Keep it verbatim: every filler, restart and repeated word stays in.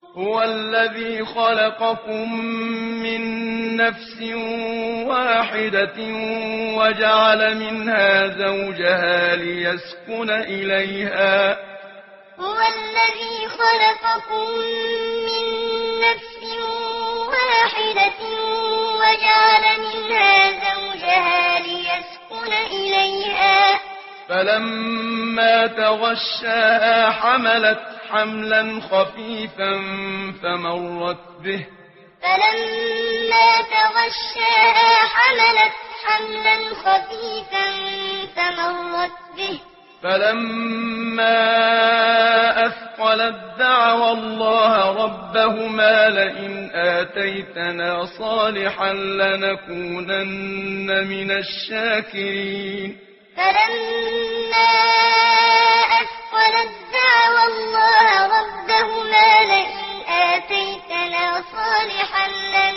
هو الذي خلقكم من نفس واحدة وجعل منها زوجها ليسكن إليها هو الذي خلقكم من نفس واحدة وجعل منها زوجها ليسكن إليها فلما تغشاها حملت حملا خفيفا فمرت به فلما تغشاها حملت حملا خفيفا فمرت به فلما أثقلت دعوا الله ربهما لئن آتيتنا صالحا لنكونن من الشاكرين فلما أثقلت دعوا الله ربهما لئن آتيتنا صالحا